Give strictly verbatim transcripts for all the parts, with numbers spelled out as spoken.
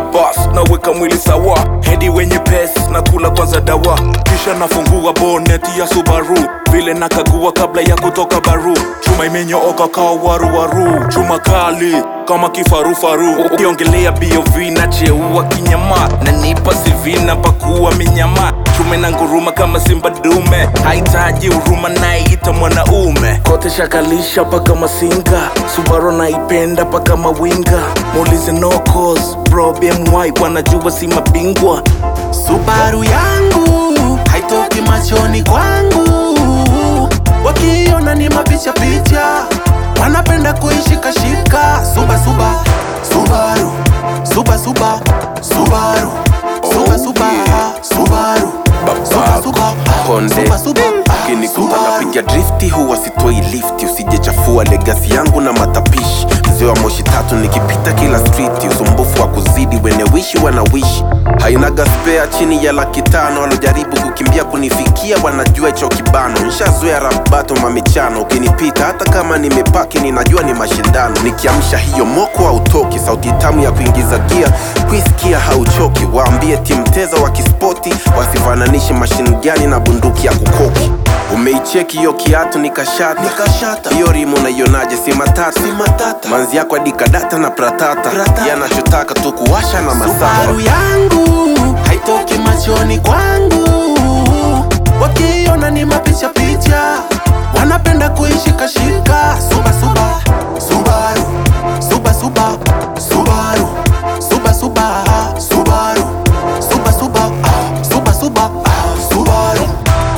bus naweka mwili sawa, hedi wenye pesi na kula kwanza dawa, kisha nafungua boneti ya Subaru, vile nakagua kabla ya kutoka baru. Chuma imenyooka kawa waru waru, chuma kali kama kifaru-faru. Ukiongelea B O V na cheua kinyama, na nipa C V na pakua minyama. Chuma na nguruma kama simba dume, haitaji uruma na ita mwanaume. Kote shakalisha paka masinga, Subaru naipenda paka mawinga. Muulize no cause, bro B M Y wanajua si mabingwa. Subaru yangu haitoki machoni kwangu, wakiona ni mapicha picha, wanapenda kuishika shika. Suba suba Subaru, suba suba Subaru, suba suba Subaru, suba suba Honda suba ukinikuta napiga drifti huwa sitoi lifti. Usijechafua legacy yangu na matapishi, mzee wa moshi tatu nikipita kila street. Usumbufu wa kuzidi wene wishi wana wishi, hainaga spare chini ya laki tano. Walojaribu kukimbia kunifikia wanajua icho kibano. Nishazoea rap battle mamichano, ukinipita hata kama nimepaki ninajua ni mashindano. Nikiamsha hiyo moko hautoki, sauti tamu ya kuingiza gear, kuisikia hauchoki. Waambie timteza wa kispoti, wasifananishe machine gani na bunduki ya kukoki. Umeicheki yo kiatu nikashata, nikashata. Iyo rimu na yonaje si matata, si matata. Manzi yako adikadata na pratata, pratata. Yanachotaka tu kuwasha na masafa. Subaru yangu haitoki machoni kwangu, wakiona ni mapicha picha, wanapenda kuishika shika. Suba suba Subaru, suba suba Subaru, suba suba Subaru, suba suba suba suba Subaru.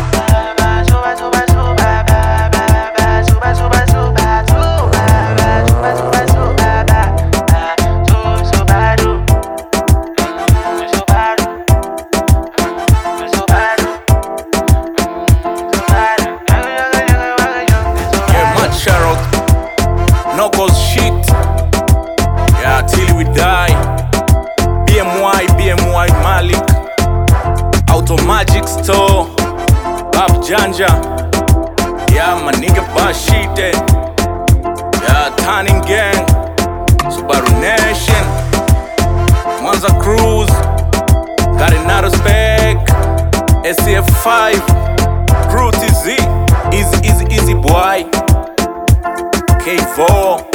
No cause shit, yeah, till we die. B M Y, B M Y Malik, Automagic Store, Bab Janja, yeah, my nigga Bashite, yeah, Turning Gang, Subaru Nation, Mwanza Cruise, got another spec, S C F five, Crew T Z, easy, easy, easy boy. K four